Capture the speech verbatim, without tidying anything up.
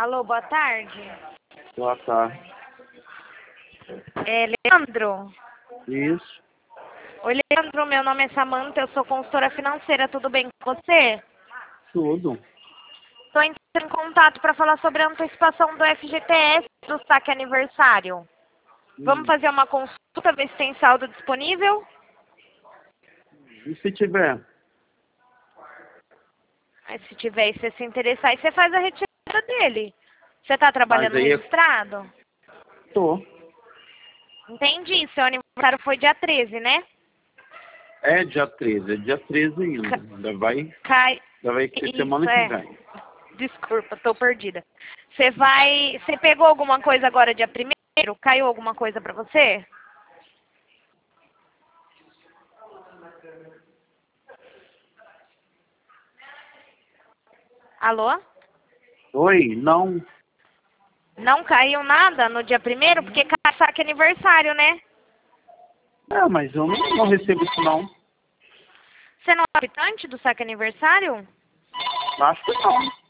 Alô, boa tarde. Boa tarde. É Leandro? Isso. Oi, Leandro, meu nome é Samanta, eu sou consultora financeira, tudo bem com você? Tudo. Estou entrando em contato para falar sobre a antecipação do F G T S do saque aniversário. Hum. Vamos fazer uma consulta, ver se tem saldo disponível? E se tiver? Aí, se tiver e você se interessar, aí você faz a retirada dele. Você está trabalhando Mas aí eu registrado? tô. Entendi, seu aniversário foi dia treze, né? É dia treze, é dia treze ainda. Ca- Ainda vai, Cai... ainda vai ser Isso, semana que é. vem. Desculpa, tô perdida. Você vai... Você pegou alguma coisa agora dia primeiro? Caiu alguma coisa pra você? Alô? Oi, não. Não caiu nada no dia primeiro? Porque cai saque aniversário, né? É, mas eu não, não recebo isso não. Você não é habitante do saque aniversário? Acho que não.